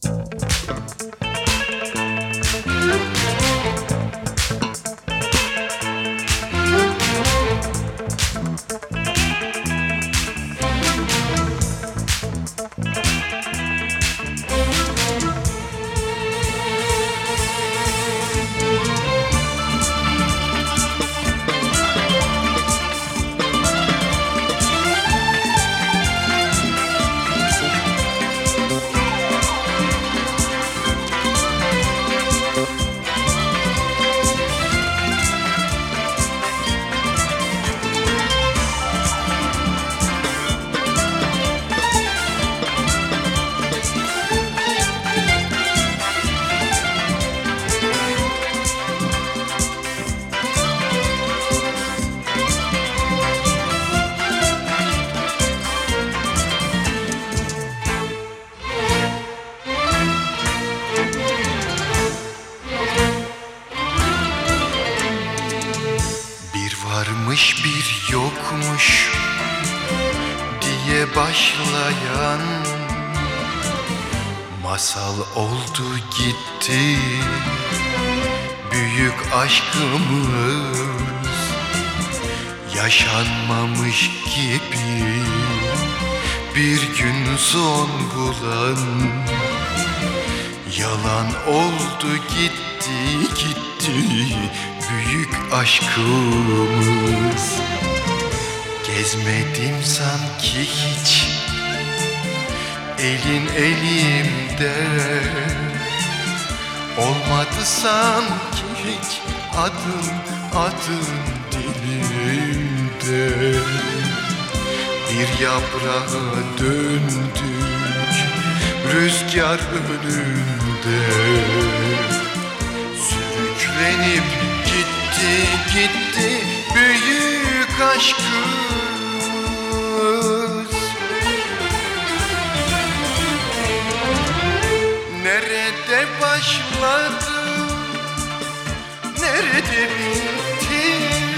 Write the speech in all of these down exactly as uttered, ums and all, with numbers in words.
Varmış bir yokmuş diye başlayan masal oldu gitti büyük aşkımız, yaşanmamış gibi bir gün son bulan yalan oldu gitti gitti büyük aşkımız. Gezmedim sanki hiç elin elimde, olmadı sanki hiç adın adın dilimde. Bir yaprağa döndük rüzgar önünde, sürüklenip gitti gitti büyük aşkımız. Nerede başladı, nerede bitti?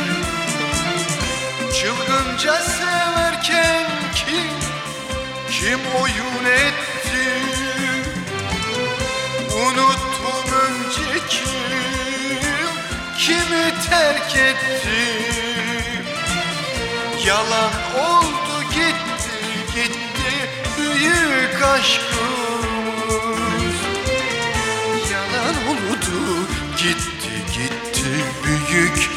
Çılgınca severken kim, kim oyun etti? Unuttum önce kim, kimi terk etti? Yalan oldu gitti gitti büyük aşkımız. Yalan oldu gitti gitti büyük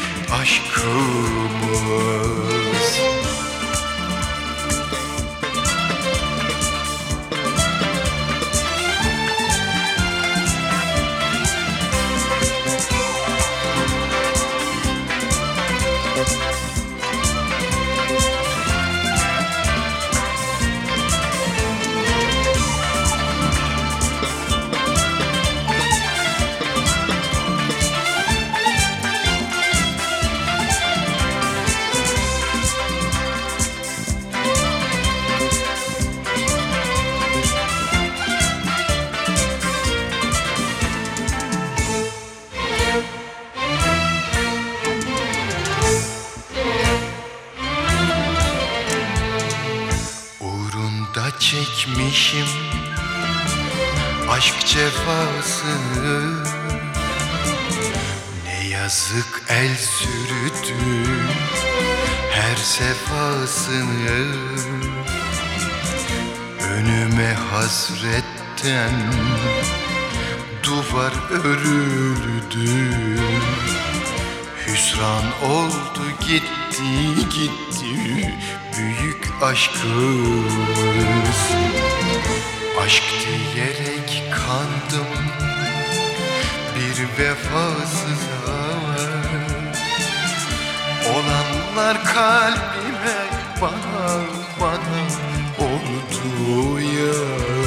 aşkımız. Çekmişim aşk cefasını, ne yazık el sürdü her sefasını. Önüme hasretten duvar örüldü, hüsran oldu gitti gitti büyük aşkımız. Aşk diyerek kandım bir vefasıza, olanlar kalbime bana bana oldu ya.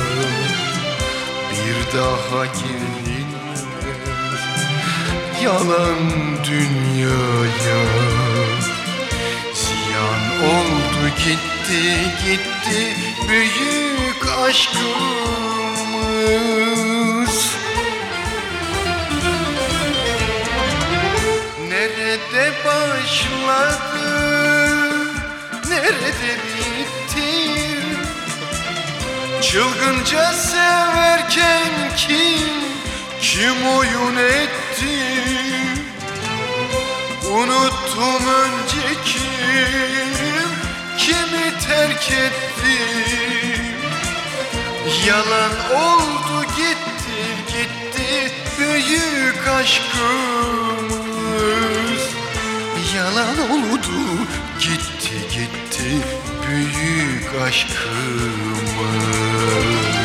Bir daha gelinmez yalan dünyaya. Ziyan oldu gitti gitti büyük aşkımız. Nerede başladı, nerede bitti? Çılgınca severken Kim oyun etti, unuttum önceki, kimi terk etti. Yalan oldu gitti gitti büyük aşkımız. Yalan oldu gitti gitti büyük aşkımız.